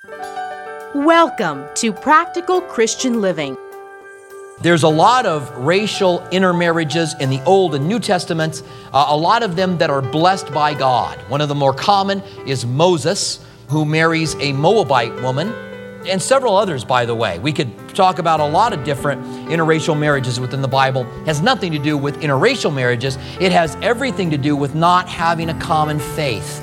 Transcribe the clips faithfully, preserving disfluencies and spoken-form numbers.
Welcome to Practical Christian Living. There's a lot of racial intermarriages in the Old and New Testaments, uh, a lot of them that are blessed by God. One of the more common is Moses, who marries a Moabite woman, and several others, by the way. We could talk about a lot of different interracial marriages within the Bible. It has nothing to do with interracial marriages. It has everything to do with not having a common faith.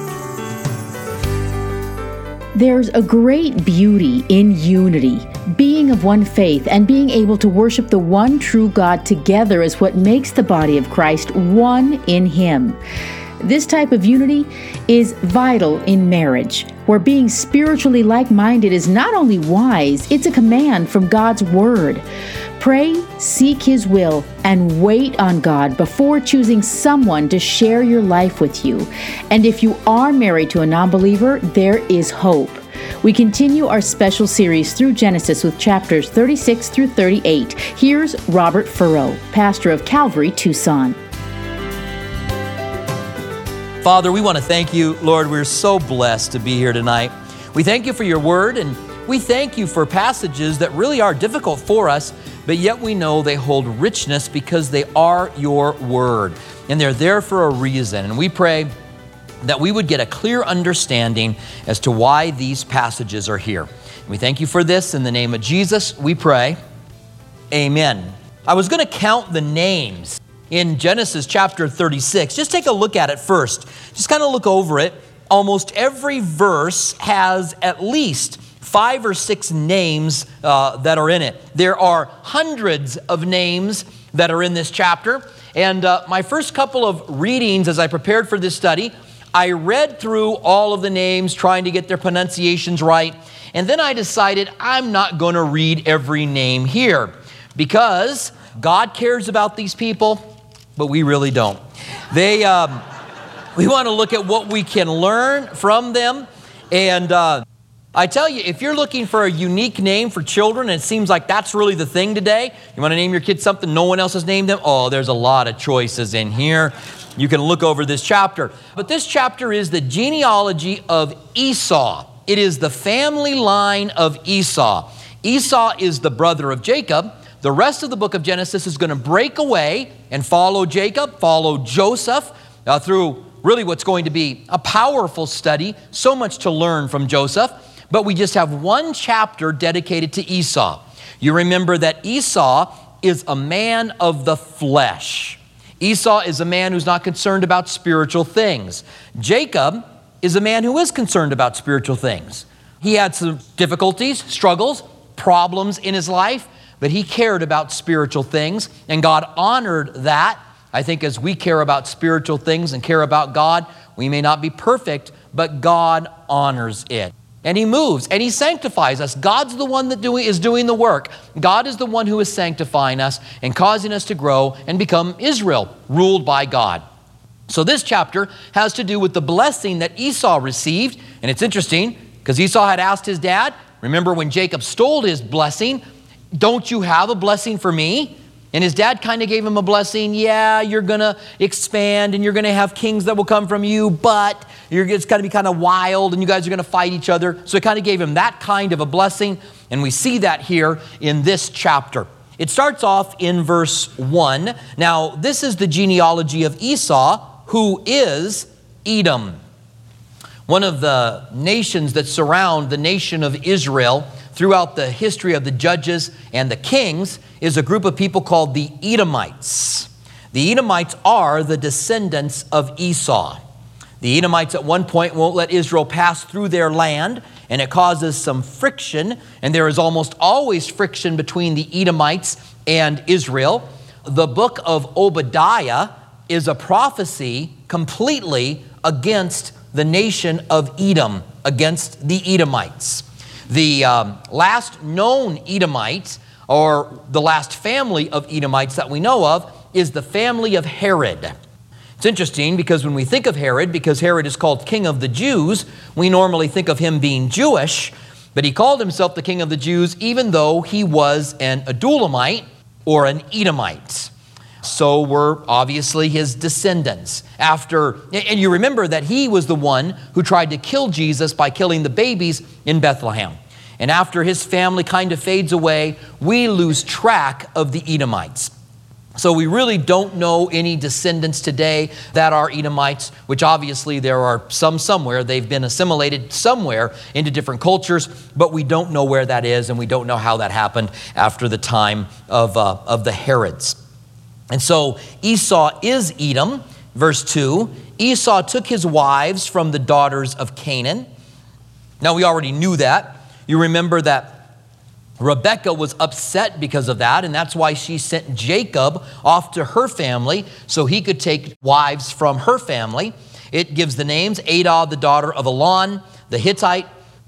There's a great beauty in unity. Being of one faith and being able to worship the one true God together is what makes the body of Christ one in Him. This type of unity is vital in marriage, where being spiritually like-minded is not only wise, it's a command from God's Word. Pray, seek His will, and wait on God before choosing someone to share your life with you. And if you are married to a non-believer, there is hope. We continue our special series through Genesis with chapters thirty-six through thirty-eight. Here's Robert Furrow, pastor of Calvary, Tucson. Father, we want to thank you, Lord. We're so blessed to be here tonight. We thank you for your word, and we thank you for passages that really are difficult for us, but yet we know they hold richness because they are your word, and they're there for a reason. And we pray that we would get a clear understanding as to why these passages are here. We thank you for this. In the name of Jesus, we pray. Amen. I was going to count the names in Genesis chapter thirty-six. Just take a look at it first. Just kind of look over it. Almost every verse has at least five or six names uh, that are in it. There are hundreds of names that are in this chapter. And uh, my first couple of readings as I prepared for this study, I read through all of the names trying to get their pronunciations right. And then I decided I'm not going to read every name here because God cares about these people, but we really don't. They, um, we want to look at what we can learn from them. And uh, I tell you, if you're looking for a unique name for children, and it seems like that's really the thing today, you want to name your kid something no one else has named them? Oh, there's a lot of choices in here. You can look over this chapter. But this chapter is the genealogy of Esau. It is the family line of Esau. Esau is the brother of Jacob. The rest of the book of Genesis is going to break away and follow Jacob, follow Joseph, uh, through really what's going to be a powerful study, so much to learn from Joseph. But we just have one chapter dedicated to Esau. You remember that Esau is a man of the flesh. Esau is a man who's not concerned about spiritual things. Jacob is a man who is concerned about spiritual things. He had some difficulties, struggles, problems in his life, but he cared about spiritual things, and God honored that. I think as we care about spiritual things and care about God, we may not be perfect, but God honors it. And He moves and He sanctifies us. God's the one that doing, is doing the work. God is the one who is sanctifying us and causing us to grow and become Israel, ruled by God. So this chapter has to do with the blessing that Esau received. And it's interesting because Esau had asked his dad, remember when Jacob stole his blessing, don't you have a blessing for me? And his dad kind of gave him a blessing. Yeah, you're going to expand and you're going to have kings that will come from you, but you're, it's going to be kind of wild and you guys are going to fight each other. So he kind of gave him that kind of a blessing. And we see that here in this chapter. It starts off in verse one. Now, this is the genealogy of Esau, who is Edom. One of the nations that surround the nation of Israel throughout the history of the judges and the kings is a group of people called the Edomites. The Edomites are the descendants of Esau. The Edomites at one point won't let Israel pass through their land, and it causes some friction, and there is almost always friction between the Edomites and Israel. The book of Obadiah is a prophecy completely against the nation of Edom, against the Edomites. The um, last known Edomite, or the last family of Edomites that we know of, is the family of Herod. It's interesting because when we think of Herod, because Herod is called king of the Jews, we normally think of him being Jewish, but he called himself the king of the Jews even though he was an Adulamite or an Edomite. So were obviously his descendants. After, and you remember that he was the one who tried to kill Jesus by killing the babies in Bethlehem. And after his family kind of fades away, we lose track of the Edomites. So we really don't know any descendants today that are Edomites, which obviously there are some somewhere. They've been assimilated somewhere into different cultures, but we don't know where that is, and we don't know how that happened after the time of, uh, of the Herods. And so Esau is Edom. Verse two, Esau took his wives from the daughters of Canaan. Now we already knew that. You remember that Rebekah was upset because of that, and that's why she sent Jacob off to her family so he could take wives from her family. It gives the names: Adah, the daughter of Elon, the Hittite;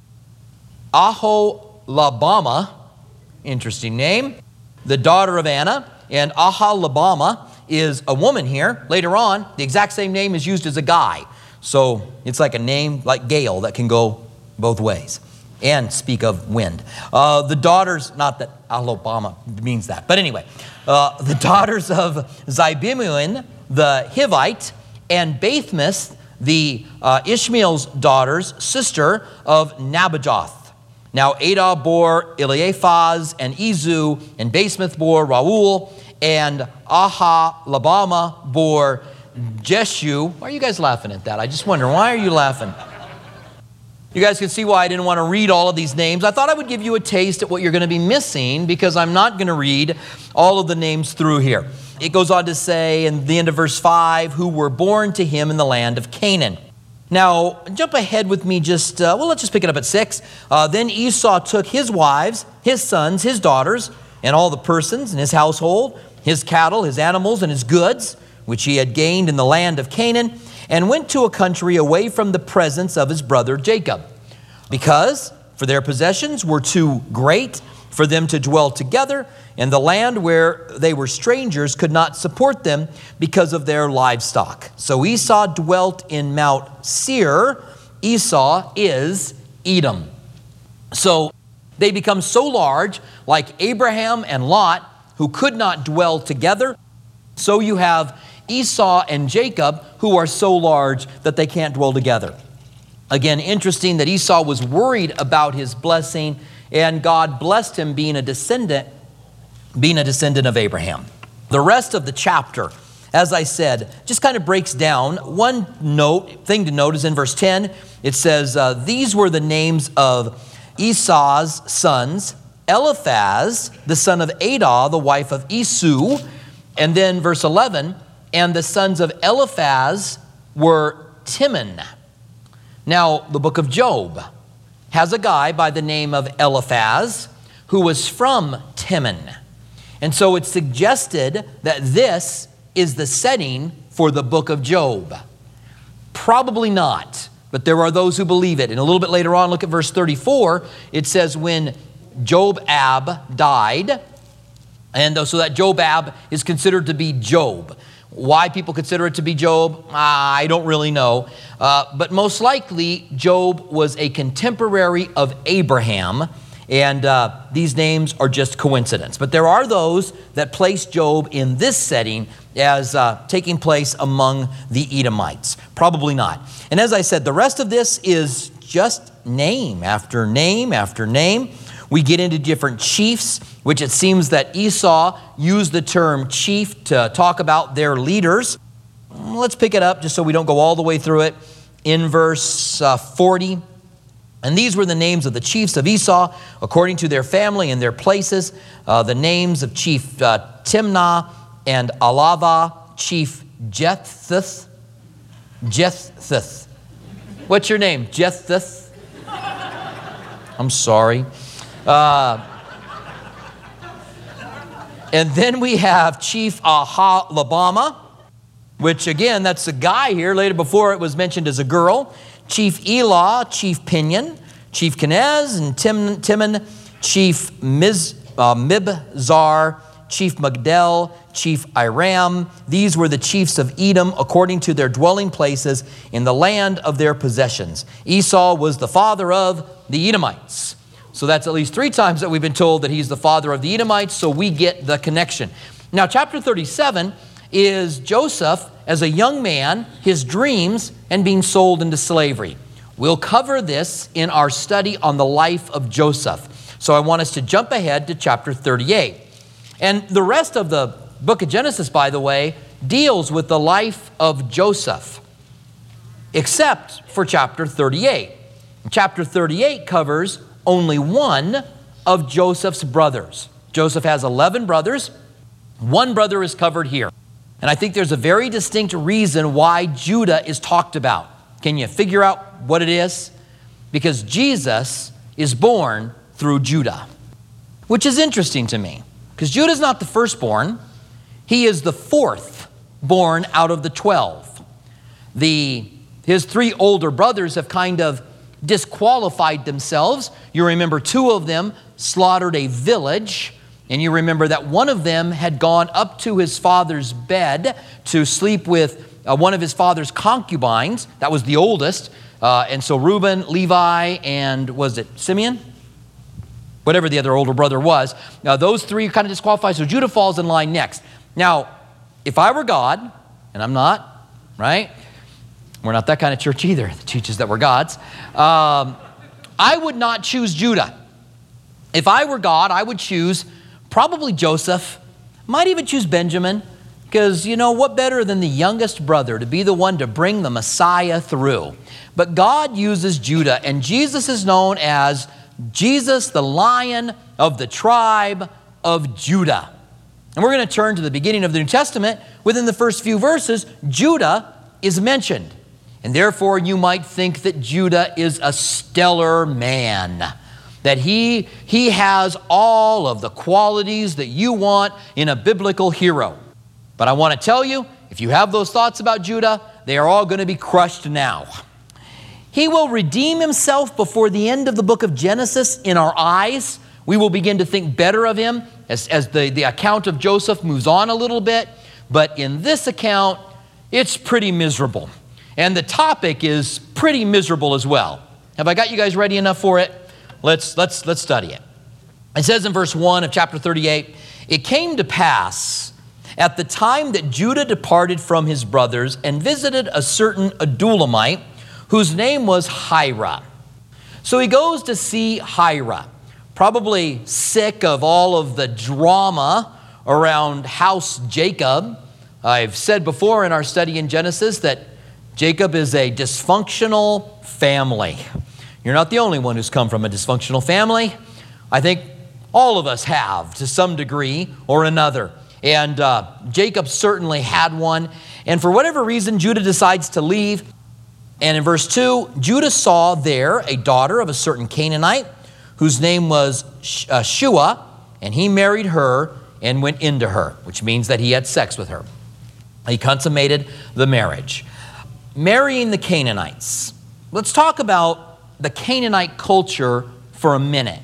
Aholabama, interesting name, the daughter of Anna. And Aholabama is a woman here. Later on, the exact same name is used as a guy. So it's like a name like Gale that can go both ways and speak of wind. Uh, the daughters, not that Aholabama means that, but anyway, uh, the daughters of Zibemuin, the Hivite, and Bathmith, the uh, Ishmael's daughter's sister of Nabajoth. Now Adah bore Eliaphaz and Ezu, and Bathmith bore Rauel, and Aholabama bore Jeshu. Why are you guys laughing at that? I just wonder, why are you laughing? You guys can see why I didn't want to read all of these names. I thought I would give you a taste at what you're going to be missing, because I'm not going to read all of the names through here. It goes on to say in the end of verse five, who were born to him in the land of Canaan. Now, jump ahead with me just, uh, well, let's just pick it up at six. Uh, then Esau took his wives, his sons, his daughters, and all the persons in his household, his cattle, his animals, and his goods, which he had gained in the land of Canaan, and went to a country away from the presence of his brother Jacob, because for their possessions were too great for them to dwell together, and the land where they were strangers could not support them because of their livestock. So Esau dwelt in Mount Seir. Esau is Edom. So they become so large, like Abraham and Lot, who could not dwell together. So you have Esau and Jacob, who are so large that they can't dwell together. Again, interesting that Esau was worried about his blessing, and God blessed him being a descendant, being a descendant of Abraham. The rest of the chapter, as I said, just kind of breaks down. One note, thing to note is in verse ten, it says, uh, these were the names of Esau's sons: Eliphaz, the son of Adah, the wife of Esau. And then verse eleven, and the sons of Eliphaz were Timon. Now, the book of Job has a guy by the name of Eliphaz who was from Timon. And so it's suggested that this is the setting for the book of Job. Probably not, but there are those who believe it. And a little bit later on, look at verse thirty-four. It says, when Jobab died, and so that Jobab is considered to be Job. Why people consider it to be Job, I don't really know. Uh, but most likely, Job was a contemporary of Abraham, and uh, these names are just coincidence. But there are those that place Job in this setting as uh, taking place among the Edomites. Probably not. And as I said, the rest of this is just name after name after name. We get into different chiefs, which it seems that Esau used the term chief to talk about their leaders. Let's pick it up just so we don't go all the way through it. In verse uh, forty, and these were the names of the chiefs of Esau, according to their family and their places. Uh, the names of chief uh, Timnah and Alava, chief Jetheth. Jetheth. What's your name? Jetheth? I'm sorry. Uh, and then we have Chief Aholabama, which again, that's a guy here. Later before it was mentioned as a girl. Chief Elah, Chief Pinion, Chief Kenez, and Tim, Timon, Chief Miz, uh, Mibzar, Chief Magdel, Chief Iram. These were the chiefs of Edom according to their dwelling places in the land of their possessions. Esau was the father of the Edomites. So that's at least three times that we've been told that he's the father of the Edomites, so we get the connection. Now, chapter thirty-seven is Joseph as a young man, his dreams, and being sold into slavery. We'll cover this in our study on the life of Joseph. So I want us to jump ahead to chapter thirty-eight. And the rest of the book of Genesis, by the way, deals with the life of Joseph, except for chapter thirty-eight. Chapter thirty-eight covers only one of Joseph's brothers. Joseph has eleven brothers. One brother is covered here. And I think there's a very distinct reason why Judah is talked about. Can you figure out what it is? Because Jesus is born through Judah, which is interesting to me, because Judah is not the firstborn. He is the fourth born out of the twelve. The, his three older brothers have kind of disqualified themselves. You remember two of them slaughtered a village, and you remember that one of them had gone up to his father's bed to sleep with uh, one of his father's concubines. That was the oldest. Uh, and so Reuben, Levi, and was it Simeon? Whatever the other older brother was. Now those three kind of disqualified, so Judah falls in line next. Now, if I were God, and I'm not, right? We're not that kind of church either that teaches that we're gods. Um, I would not choose Judah. If I were God, I would choose probably Joseph. Might even choose Benjamin, because you know what better than the youngest brother to be the one to bring the Messiah through. But God uses Judah, and Jesus is known as Jesus, the Lion of the tribe of Judah. And we're going to turn to the beginning of the New Testament. Within the first few verses, Judah is mentioned. And therefore, you might think that Judah is a stellar man, that he, he has all of the qualities that you want in a biblical hero. But I want to tell you, if you have those thoughts about Judah, they are all going to be crushed now. He will redeem himself before the end of the book of Genesis in our eyes. We will begin to think better of him as, as the, the account of Joseph moves on a little bit. But in this account, it's pretty miserable. And the topic is pretty miserable as well. Have I got you guys ready enough for it? Let's, let's, let's study it. It says in verse one of chapter thirty-eight, "It came to pass at the time that Judah departed from his brothers and visited a certain Adullamite, whose name was Hira." So he goes to see Hira, probably sick of all of the drama around House Jacob. I've said before in our study in Genesis that Jacob is a dysfunctional family. You're not the only one who's come from a dysfunctional family. I think all of us have to some degree or another. And uh, Jacob certainly had one. And for whatever reason, Judah decides to leave. And in verse two, Judah saw there a daughter of a certain Canaanite whose name was uh, Shua, and he married her and went into her, which means that he had sex with her. He consummated the marriage. Marrying the Canaanites. Let's talk about the Canaanite culture for a minute.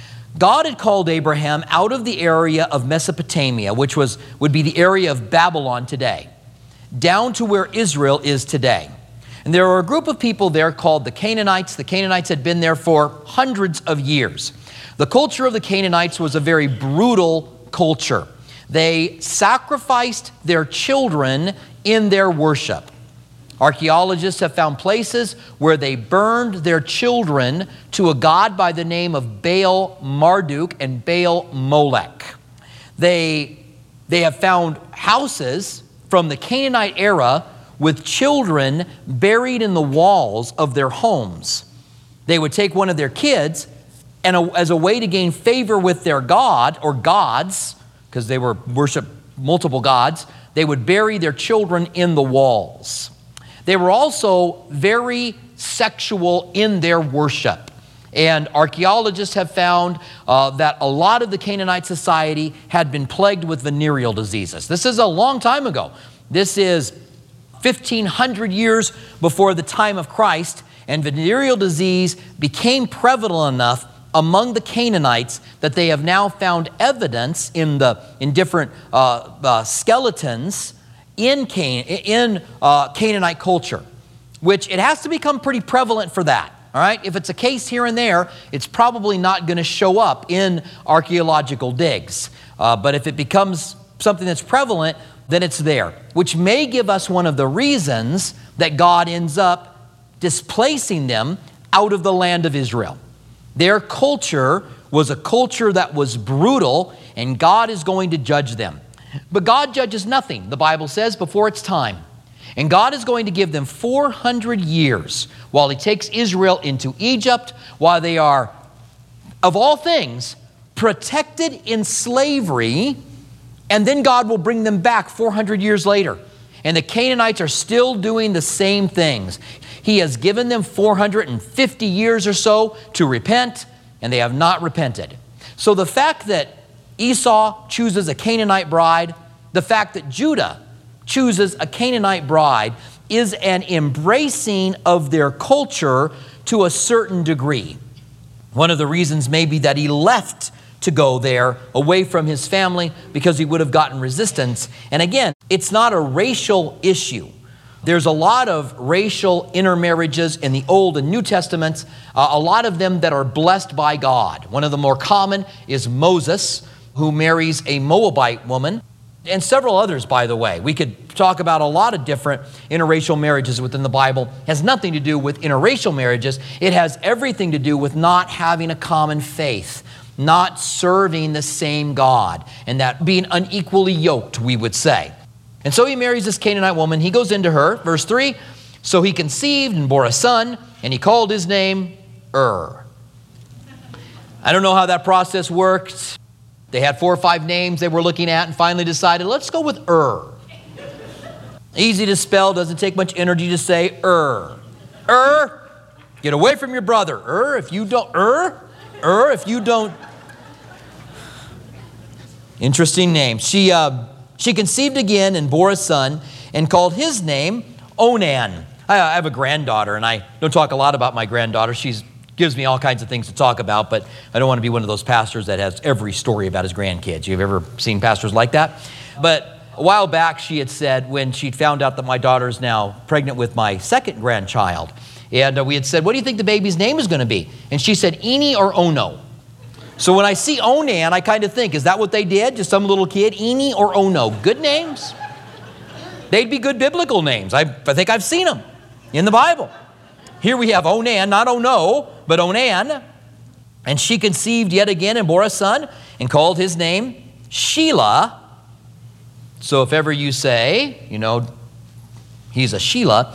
God had called Abraham out of the area of Mesopotamia, which was would be the area of Babylon today, down to where Israel is today. And there were a group of people there called the Canaanites. The Canaanites had been there for hundreds of years. The culture of the Canaanites was a very brutal culture. They sacrificed their children in their worship. Archaeologists have found places where they burned their children to a god by the name of Baal Marduk and Baal Molech. They, they have found houses from the Canaanite era with children buried in the walls of their homes. They would take one of their kids, and a, as a way to gain favor with their god or gods, because they were worship multiple gods, they would bury their children in the walls. They were also very sexual in their worship. And archaeologists have found uh, that a lot of the Canaanite society had been plagued with venereal diseases. This is a long time ago. This is fifteen hundred years before the time of Christ, and venereal disease became prevalent enough among the Canaanites that they have now found evidence in the in different uh, uh, skeletons in Can in uh, Canaanite culture, which it has to become pretty prevalent for that. All right, if it's a case here and there, it's probably not going to show up in archaeological digs. Uh, but if it becomes something that's prevalent, then it's there, which may give us one of the reasons that God ends up displacing them out of the land of Israel. Their culture was a culture that was brutal, and God is going to judge them. But God judges nothing, the Bible says, before its time. And God is going to give them four hundred years while he takes Israel into Egypt, while they are, of all things, protected in slavery, and then God will bring them back four hundred years later. And the Canaanites are still doing the same things. He has given them four hundred fifty years or so to repent, and they have not repented. So the fact that Esau chooses a Canaanite bride, the fact that Judah chooses a Canaanite bride, is an embracing of their culture to a certain degree. One of the reasons may be that he left to go there away from his family because he would have gotten resistance. And again, it's not a racial issue. There's a lot of racial intermarriages in the Old and New Testaments, uh, a lot of them that are blessed by God. One of the more common is Moses, who marries a Moabite woman, and several others, by the way. We could talk about a lot of different interracial marriages within the Bible. It has nothing to do with interracial marriages. It has everything to do with not having a common faith, not serving the same God, and that being unequally yoked, we would say. And so he marries this Canaanite woman. He goes into her, verse three, so he conceived and bore a son, and he called his name Ur. I don't know how that process worked. They had four or five names they were looking at and finally decided, let's go with Ur. Easy to spell, doesn't take much energy to say Ur. Ur, get away from your brother. Ur, if you don't, Ur, Ur, if you don't. Interesting name. She, uh, she conceived again and bore a son and called his name Onan. I, I have a granddaughter, and I don't talk a lot about my granddaughter. She's gives me all kinds of things to talk about, but I don't want to be one of those pastors that has every story about his grandkids. You've ever seen pastors like that? But a while back, she had said, when she found out that my daughter is now pregnant with my second grandchild, and uh, we had said, what do you think the baby's name is going to be? And she said, Eni or Ono. So when I see Onan, I kind of think, is that what they did? Just some little kid? Eni or Ono. Good names. They'd be good biblical names. I, I think I've seen them in the Bible. Here we have Onan, not Ono, but Onan. And she conceived yet again and bore a son and called his name Shelah. So if ever you say, you know, he's a Shelah,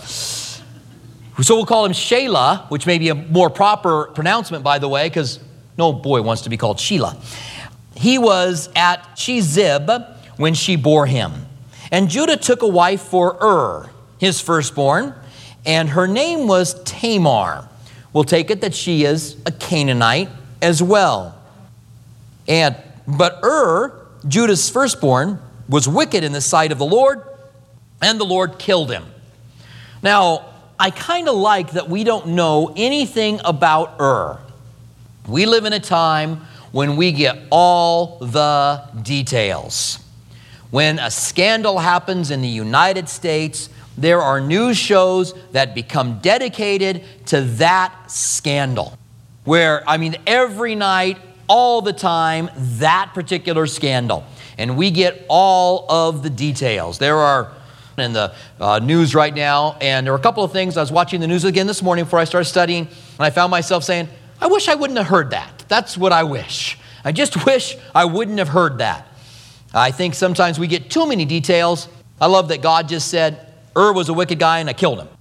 so we'll call him Shelah, which may be a more proper pronouncement, by the way, because no boy wants to be called Shelah. He was at Shezib when she bore him. And Judah took a wife for Ur, his firstborn, and her name was Tamar. We'll take it that she is a Canaanite as well. And but Ur, Judah's firstborn, was wicked in the sight of the Lord, and the Lord killed him. Now, I kind of like that we don't know anything about Ur. We live in a time when we get all the details. When a scandal happens in the United States, there are news shows that become dedicated to that scandal. Where, I mean, every night, all the time, that particular scandal. And we get all of the details. There are in the uh, news right now, and there are a couple of things. I was watching the news again this morning before I started studying, and I found myself saying, I wish I wouldn't have heard that. That's what I wish. I just wish I wouldn't have heard that. I think sometimes we get too many details. I love that God just said, Ur was a wicked guy and I killed him.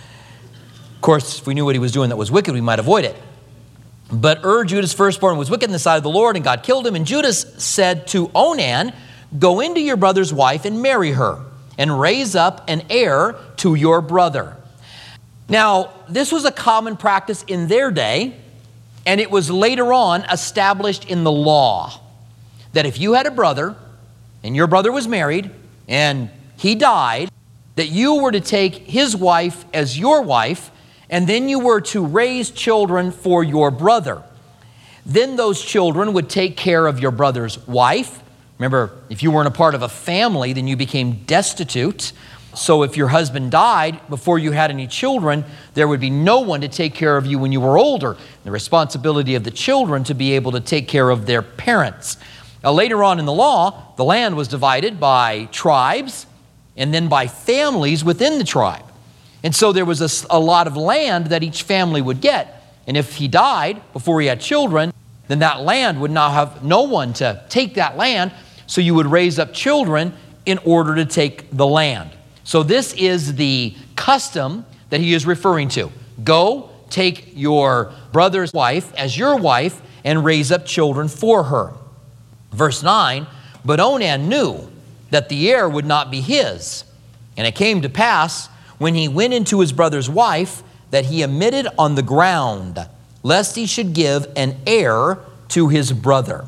Of course, if we knew what he was doing that was wicked, we might avoid it. But Ur, Judah's firstborn, was wicked in the sight of the Lord, and God killed him. And Judah said to Onan, go into your brother's wife and marry her, and raise up an heir to your brother. Now, this was a common practice in their day, and it was later on established in the law, that if you had a brother, and your brother was married, and he died, that you were to take his wife as your wife, and then you were to raise children for your brother. Then those children would take care of your brother's wife. Remember, if you weren't a part of a family, then you became destitute. So if your husband died before you had any children, there would be no one to take care of you when you were older. The responsibility of the children to be able to take care of their parents. Now, later on in the law, the land was divided by tribes and then by families within the tribe. And so there was a, a lot of land that each family would get. And if he died before he had children, then that land would now have no one to take that land. So you would raise up children in order to take the land. So this is the custom that he is referring to. Go, take your brother's wife as your wife and raise up children for her. Verse nine, but Onan knew that the heir would not be his. And it came to pass, when he went into his brother's wife, that he emitted on the ground, lest he should give an heir to his brother.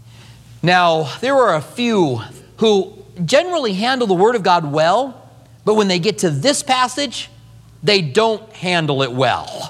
Now, there are a few who generally handle the Word of God well, but when they get to this passage, they don't handle it well.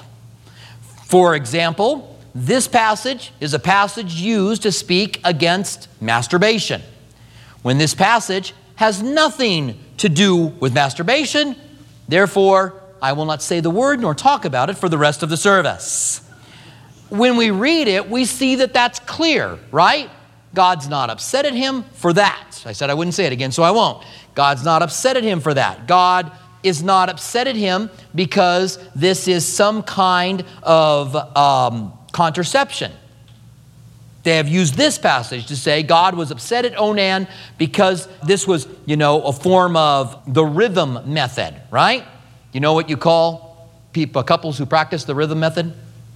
For example, this passage is a passage used to speak against masturbation, when this passage has nothing to do with masturbation. Therefore, I will not say the word nor talk about it for the rest of the service. When we read it, we see that that's clear, right? God's not upset at him for that. I said I wouldn't say it again, so I won't. God's not upset at him for that. God is not upset at him because this is some kind of um, contraception. They have used this passage to say God was upset at Onan because this was, you know, a form of the rhythm method, right? You know what you call people, couples who practice the rhythm method?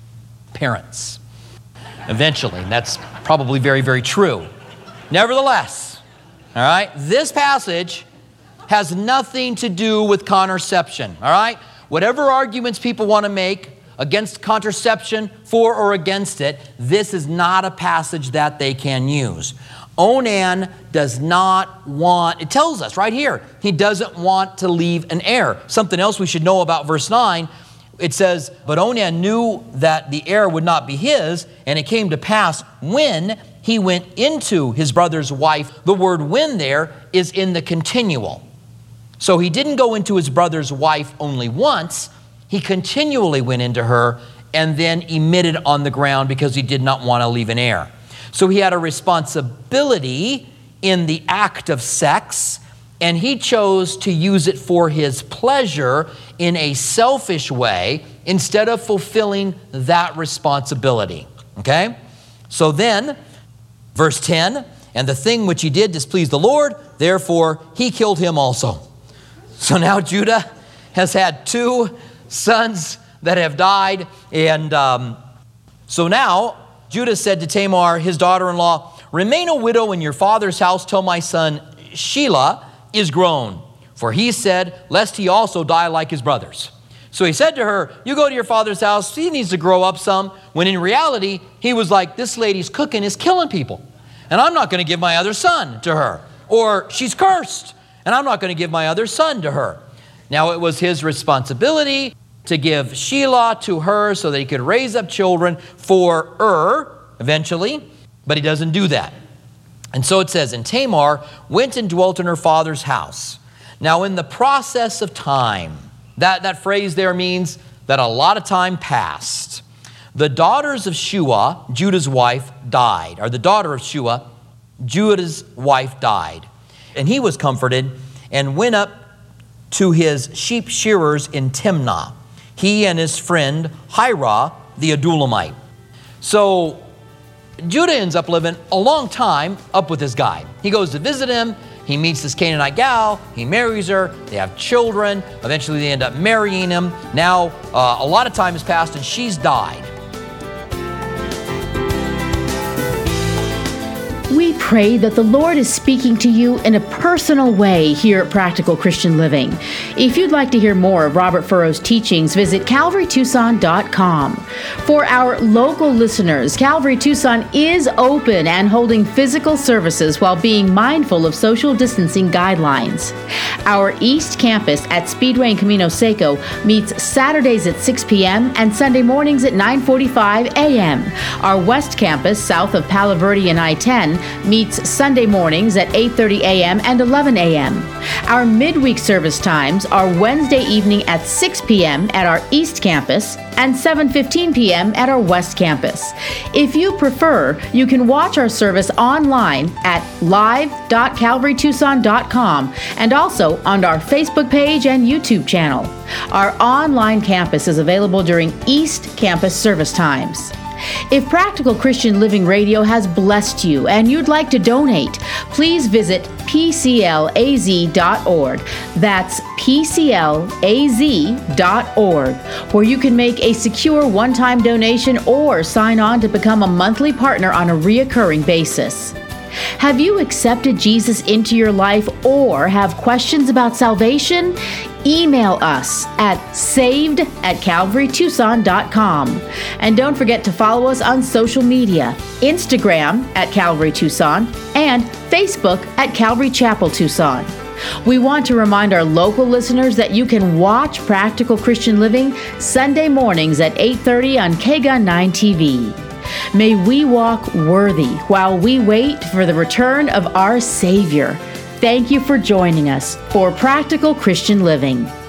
Parents. Eventually, and that's probably very, very true. Nevertheless, all right, this passage has nothing to do with contraception, all right? Whatever arguments people want to make against contraception, for or against it, this is not a passage that they can use. Onan does not want, it tells us right here, he doesn't want to leave an heir. Something else we should know about verse nine, it says, but Onan knew that the heir would not be his, and it came to pass when he went into his brother's wife. The word when there is in the continual. So he didn't go into his brother's wife only once, he continually went into her and then emitted on the ground because he did not want to leave an heir. So he had a responsibility in the act of sex, and he chose to use it for his pleasure in a selfish way instead of fulfilling that responsibility. Okay? So then, verse ten, and the thing which he did displeased the Lord, therefore he killed him also. So now Judah has had two sons that have died, and um, so now Judah said to Tamar, his daughter-in-law, remain a widow in your father's house till my son Shelah is grown. For he said, lest he also die like his brothers. So he said to her, you go to your father's house, he needs to grow up some, when in reality, he was like, this lady's cooking is killing people, and I'm not going to give my other son to her. Or she's cursed, and I'm not going to give my other son to her. Now it was his responsibility to give Shelah to her so that he could raise up children for Ur eventually, but he doesn't do that. And so it says, and Tamar went and dwelt in her father's house. Now in the process of time, that, that phrase there means that a lot of time passed. The daughters of Shua, Judah's wife, died, or the daughter of Shua, Judah's wife died. And he was comforted and went up to his sheep shearers in Timnah, he and his friend Hirah the Adullamite. So Judah ends up living a long time up with this guy. He goes to visit him. He meets this Canaanite gal. He marries her. They have children. Eventually they end up marrying him. Now uh, a lot of time has passed and she's died. We pray that the Lord is speaking to you in a personal way here at Practical Christian Living. If you'd like to hear more of Robert Furrow's teachings, visit calvary tucson dot com. For our local listeners, Calvary Tucson is open and holding physical services while being mindful of social distancing guidelines. Our East Campus at Speedway and Camino Seco meets Saturdays at six p.m. and Sunday mornings at nine forty-five a.m. Our West Campus, south of Palo Verde and I ten, meets meets Sunday mornings at eight thirty a.m. and eleven a.m. Our midweek service times are Wednesday evening at six p.m. at our East Campus and seven fifteen p.m. at our West Campus. If you prefer, you can watch our service online at live dot calvary tucson dot com and also on our Facebook page and YouTube channel. Our online campus is available during East Campus service times. If Practical Christian Living Radio has blessed you and you'd like to donate, please visit p c l a z dot org. That's p c l a z dot org, where you can make a secure one-time donation or sign on to become a monthly partner on a reoccurring basis. Have you accepted Jesus into your life or have questions about salvation? Email us at saved at calvary tucson dot com. And don't forget to follow us on social media, Instagram at Calvary Tucson and Facebook at Calvary Chapel Tucson. We want to remind our local listeners that you can watch Practical Christian Living Sunday mornings at eight thirty on K G U N nine T V. May we walk worthy while we wait for the return of our Savior. Thank you for joining us for Practical Christian Living.